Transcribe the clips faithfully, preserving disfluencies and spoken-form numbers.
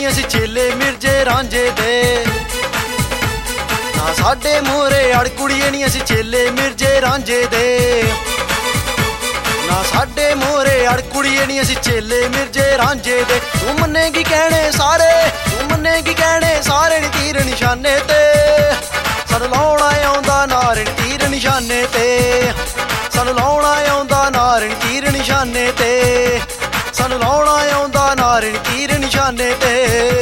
ਨੀ ਅਸੀਂ ਚੇਲੇ ਮਿਰਜੇ ਰਾਂਝੇ ਦੇ। ਨਾ ਸਾਡੇ ਮੂਹਰੇ ਅੜ ਕੁੜੀਏ ਨੀ ਅਸੀਂ ਚੇਲੇ ਮਿਰਜੇ ਰਾਂਝੇ ਦੇ। ਨਾ ਸਾਡੇ ਮੂਹਰੇ ਅੜ ਕੁੜੀਏ ਨੀ ਅਸੀਂ ਚੇਲੇ ਮਿਰਜੇ ਰਾਂਝੇ ਦੇ। ਤੂੰ ਮੰਨੇਗੀ ਕਹਿਣੇ ਸਾਰੇ, ਤੂੰ ਮੰਨੇਗੀ ਕਹਿਣੇ ਸਾਰੇ ਨੀ ਤੀਰ ਨਿਸ਼ਾਨੇ ਤੇ। ਸਾਨੂੰ ਲਾਉਣਾ ਆਉਂਦਾ ਨਾਰਨ ਤੀਰ ਨਿਸ਼ਾਨੇ ਤੇ। ਸਾਨੂੰ ਲਾਉਣਾ ਆਉਂਦਾ ਨਾਰਨ ਤੀਰ ਨਿਸ਼ਾਨੇ ਤੇ। ਸਾਨੂੰ ਲਾਉਣਾ ਆਉਂਦਾ ਨਾਰਨ ਤੀਰ ਨਿਸ਼ਾਨੇ ਤੇ।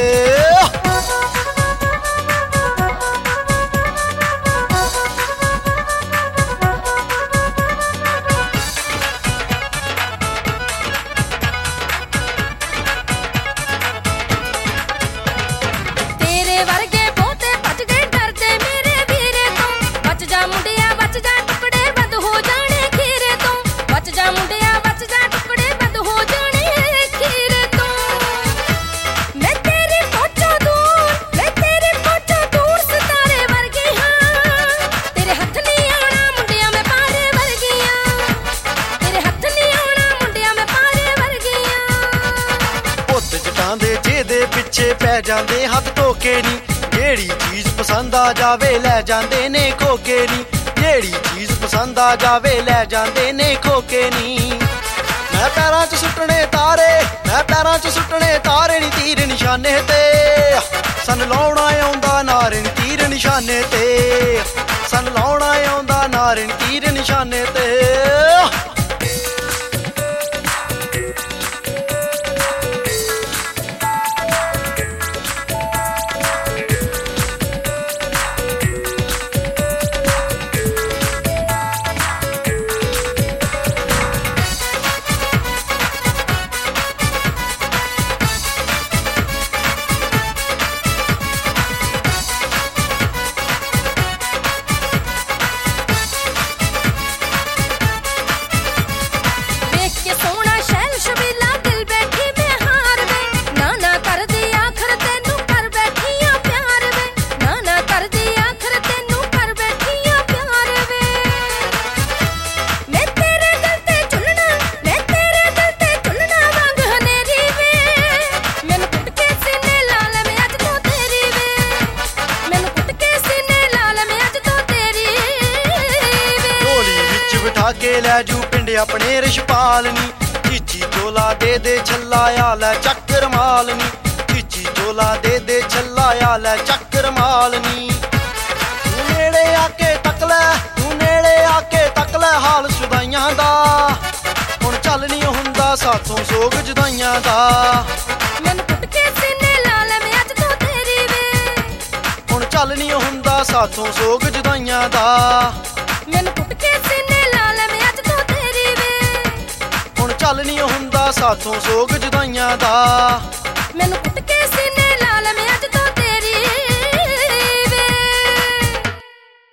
ਦੇ ਜਿਹਦੇ ਪਿੱਛੇ ਪੈ ਜਾਂਦੇ ਹੱਥ ਧੋਕੇ ਨੀ। ਜਿਹੜੀ ਚੀਜ਼ ਪਸੰਦ ਆ ਜਾਵੇ ਲੈ ਜਾਂਦੇ ਨੇ ਖੋਕੇ ਨੀ। ਜਿਹੜੀ ਚੀਜ਼ ਪਸੰਦ ਆ ਜਾਵੇ ਲੈ ਜਾਂਦੇ ਨੇ ਖੋਕੇ ਨੀ। ਮੈਂ ਪੈਰਾਂ 'ਚ ਸੁੱਟਣੇ ਤਾਰੇ, ਮੈਂ ਪੈਰਾਂ 'ਚ ਸੁੱਟਣੇ ਤਾਰੇ ਨੀ ਤੀਰ ਨਿਸ਼ਾਨੇ ਤੇ। ਸਾਨੂੰ ਲਾਉਣਾ ਆਉਂਦਾ ਨਾਰਨ ਤੀਰ ਨਿਸ਼ਾਨੇ ਤੇ। ਸਾਨੂੰ ਲਾਉਣਾ ਆਉਂਦਾ ਨਾਰਨ ਤੀਰ ਨਿਸ਼ਾਨੇ ਤੇ। ਕੇ ਲੈ ਜੂ ਪਿੰਡ ਆਪਣੇ ਰਿਸ਼ਪਾਲ ਨੀ। ਚੀਚੀ ਚੋਲਾ ਦੇ ਦੇ ਛੱਲਾ ਆ ਲੈ ਚੱਕਰ ਮਾਲ ਨੀ। ਚੀਚੀ ਚੋਲਾ ਦੇ ਦੇ ਛੱਲਾ ਆ ਲੈ ਚੱਕਰ ਮਾਲ ਨੀ। ਤੂੰ ਨੇੜੇ ਆ ਕੇ ਤੱਕ ਲੈ, ਤੂੰ ਨੇੜੇ ਆ ਕੇ ਤੱਕ ਲੈ ਹਾਲ ਸ਼ੁਦਾਈਆਂ ਦਾ। ਹੁਣ ਚੱਲ ਨੀ ਹੁੰਦਾ ਸਾਥੋਂ ਸੋਗ ਜੁਦਾਈਆਂ ਦਾ। ਮੈਨੂੰ ਕੁੱਟ ਕੇ ਸੀਨੇ ਲਾ ਲੈ ਮੈਂ ਅੱਜ ਤੋਂ ਤੇਰੀ ਵੇ। ਹੁਣ ਚੱਲ ਨੀ ਹੁੰਦਾ ਸਾਥੋਂ ਸੋਗ ਜੁਦਾਈਆਂ ਦਾ। ਮੈਨੂੰ ਕੁੱਟ ਕੇ ਸੀਨੇ ਲਾ ਲੈ ਮੈਂ ਅੱਜ ਤੋਂ ਤੇਰੀ ਵੇ। ਹੁਣ ਚੱਲ ਨੀ ਹੁੰਦਾ ਸਾਥੋਂ ਸੋਗ ਜੁਦਾਈਆਂ ਦਾ। ਮੈਨੂੰ ਕੁੱਟ ਕੇ